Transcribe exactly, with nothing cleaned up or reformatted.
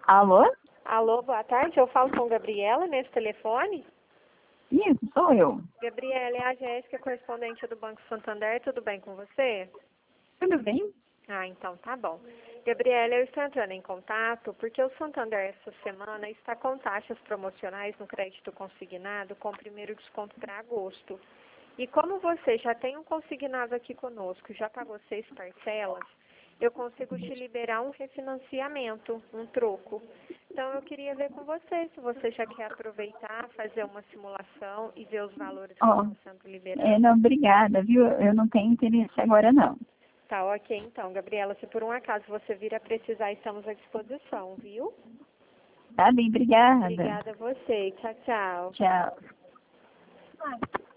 Alô? Alô, boa tarde. Eu falo com Gabriela nesse telefone. Isso, sou eu. Gabriela, é a Jéssica, correspondente do Banco Santander. Tudo bem com você? Tudo bem? Ah, então tá bom. Gabriela, eu estou entrando em contato porque o Santander essa semana está com taxas promocionais no crédito consignado com o primeiro desconto para agosto. E como você já tem um consignado aqui conosco, já pagou seis parcelas, eu consigo te liberar um refinanciamento, um troco. Então eu queria ver com você se você já quer aproveitar, fazer uma simulação e ver os valores que Ó, estão sendo liberados. é, não, obrigada, viu? Eu não tenho interesse agora, não. Tá ok então, Gabriela. Se por um acaso você vir a precisar, estamos à disposição, viu? Tá bem, obrigada. Obrigada a você. Tchau, tchau. Tchau.